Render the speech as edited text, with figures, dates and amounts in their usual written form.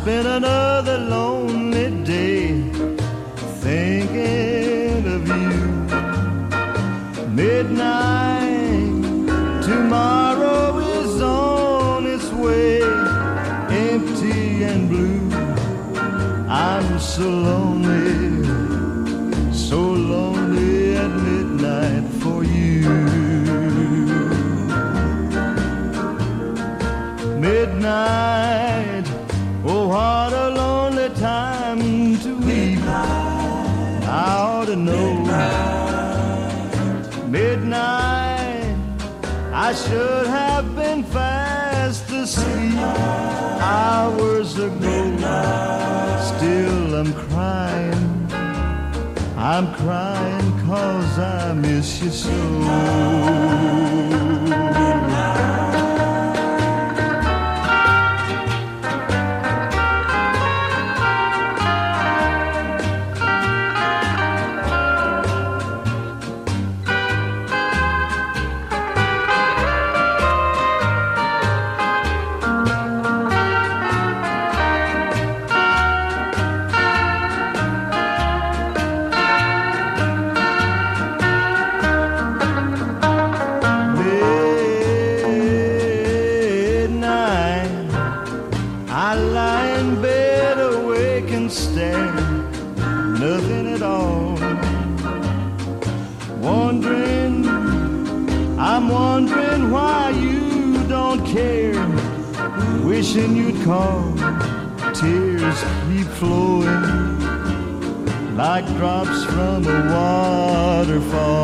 spent another lonely day thinking of you. Midnight, tomorrow is on its way, empty and blue. I'm so lonely, so lonely at midnight for you. Midnight, oh what a lonely time to weep. I ought to know. Midnight, I should have been fast asleep hours ago. Still I'm crying, I'm crying 'cause I miss you so. I lie in bed awake and stare, nothing at all. Wondering, I'm wondering why you don't care. Wishing you'd call, tears keep flowing like drops from a waterfall.